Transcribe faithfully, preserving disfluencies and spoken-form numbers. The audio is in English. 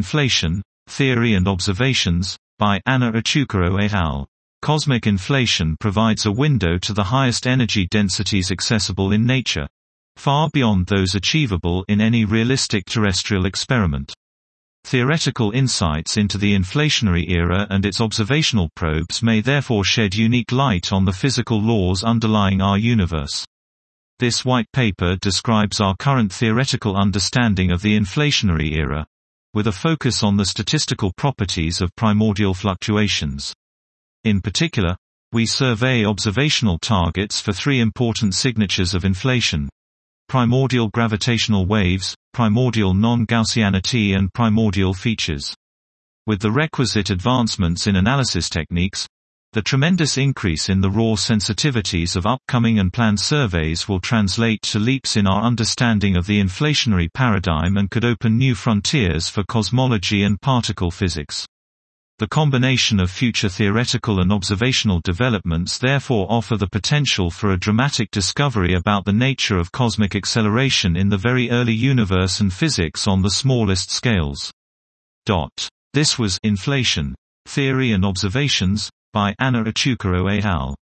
Inflation, Theory and Observations, by Anna Achukuro et al. Cosmic inflation provides a window to the highest energy densities accessible in nature, far beyond those achievable in any realistic terrestrial experiment. Theoretical insights into the inflationary era and its observational probes may therefore shed unique light on the physical laws underlying our universe. This white paper describes our current theoretical understanding of the inflationary era, with a focus on the statistical properties of primordial fluctuations. In particular, we survey observational targets for three important signatures of inflation: primordial gravitational waves, primordial non-Gaussianity and primordial features. With the requisite advancements in analysis techniques, the tremendous increase in the raw sensitivities of upcoming and planned surveys will translate to leaps in our understanding of the inflationary paradigm and could open new frontiers for cosmology and particle physics. The combination of future theoretical and observational developments therefore offer the potential for a dramatic discovery about the nature of cosmic acceleration in the very early universe and physics on the smallest scales. This was Inflation, Theory and Observations, by Anna Achukuro et al.